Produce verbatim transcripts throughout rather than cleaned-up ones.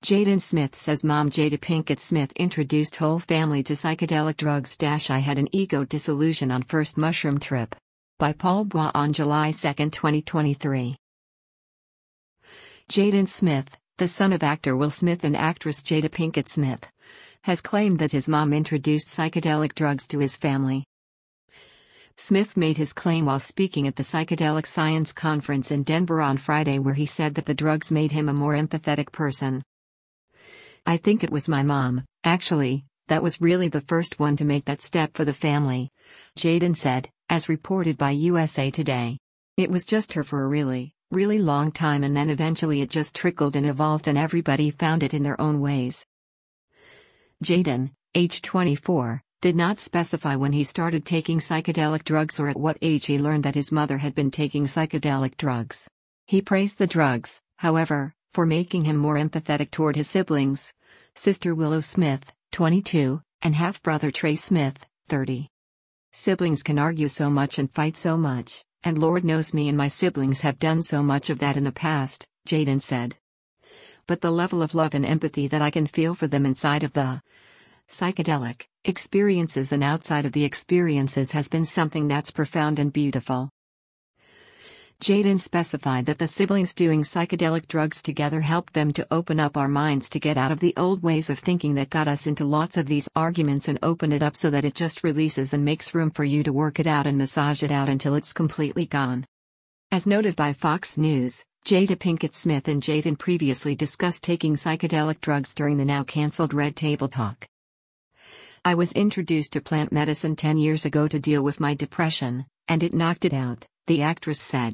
Jaden Smith says mom Jada Pinkett Smith introduced whole family to psychedelic drugs. I had an ego dissolution on first mushroom trip. By Paul Bois on July second, twenty twenty-three. Jaden Smith, the son of actor Will Smith and actress Jada Pinkett Smith, has claimed that his mom introduced psychedelic drugs to his family. Smith made his claim while speaking at the Psychedelic Science Conference in Denver on Friday, where he said that the drugs made him a more empathetic person. "I think it was my mom, actually, that was really the first one to make that step for the family," Jaden said, as reported by U S A Today. "It was just her for a really, really long time, and then eventually it just trickled and evolved and everybody found it in their own ways." Jaden, age twenty-four, did not specify when he started taking psychedelic drugs or at what age he learned that his mother had been taking psychedelic drugs. He praised the drugs, however, for making him more empathetic toward his siblings, sister Willow Smith, twenty-two, and half-brother Trey Smith, thirty. "Siblings can argue so much and fight so much, and Lord knows me and my siblings have done so much of that in the past," Jaden said. "But the level of love and empathy that I can feel for them inside of the psychedelic experiences and outside of the experiences has been something that's profound and beautiful." Jaden specified that the siblings doing psychedelic drugs together helped them to open up our minds to get out of the old ways of thinking that got us into lots of these arguments and open it up so that it just releases and makes room for you to work it out and massage it out until it's completely gone. As noted by Fox News, Jada Pinkett Smith and Jaden previously discussed taking psychedelic drugs during the now cancelled Red Table Talk. "I was introduced to plant medicine ten years ago to deal with my depression, and it knocked it out," the actress said.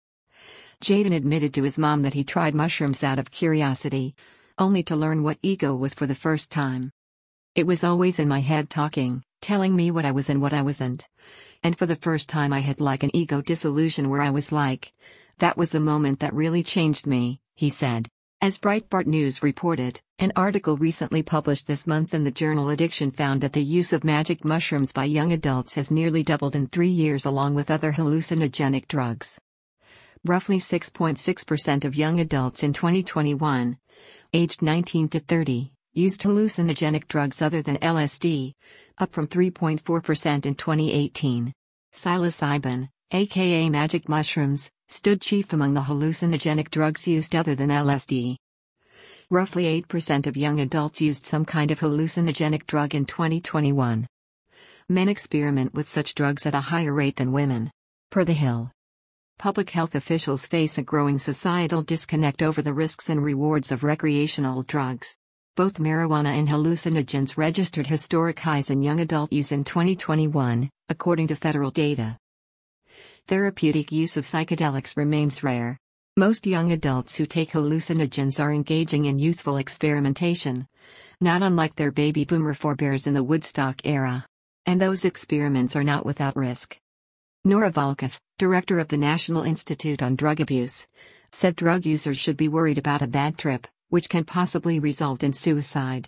Jaden admitted to his mom that he tried mushrooms out of curiosity, only to learn what ego was for the first time. "It was always in my head talking, telling me what I was and what I wasn't. And for the first time I had like an ego dissolution where I was like, that was the moment that really changed me," he said. As Breitbart News reported, an article recently published this month in the journal Addiction found that the use of magic mushrooms by young adults has nearly doubled in three years along with other hallucinogenic drugs. Roughly six point six percent of young adults in twenty twenty-one, aged nineteen to thirty, used hallucinogenic drugs other than L S D, up from three point four percent in twenty eighteen. Psilocybin, aka magic mushrooms, stood chief among the hallucinogenic drugs used other than L S D. Roughly eight percent of young adults used some kind of hallucinogenic drug in twenty twenty-one. Men experiment with such drugs at a higher rate than women, per The Hill. Public health officials face a growing societal disconnect over the risks and rewards of recreational drugs. Both marijuana and hallucinogens registered historic highs in young adult use in twenty twenty-one, according to federal data. Therapeutic use of psychedelics remains rare. Most young adults who take hallucinogens are engaging in youthful experimentation, not unlike their baby boomer forebears in the Woodstock era. And those experiments are not without risk. Nora Volkoff, director of the National Institute on Drug Abuse, said drug users should be worried about a bad trip, which can possibly result in suicide.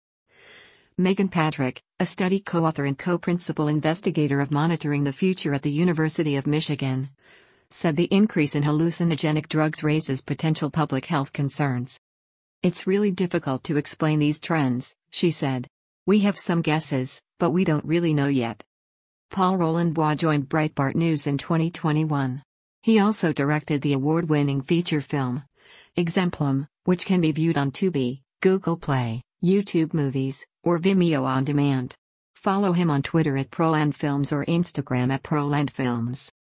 Megan Patrick, a study co-author and co-principal investigator of Monitoring the Future at the University of Michigan, said the increase in hallucinogenic drugs raises potential public health concerns. "It's really difficult to explain these trends," she said. "We have some guesses, but we don't really know yet." Paul Roland Bois joined Breitbart News in twenty twenty-one. He also directed the award-winning feature film, Exemplum, which can be viewed on Tubi, Google Play, YouTube Movies, or Vimeo on demand. Follow him on Twitter at ProlandFilms or Instagram at ProlandFilms.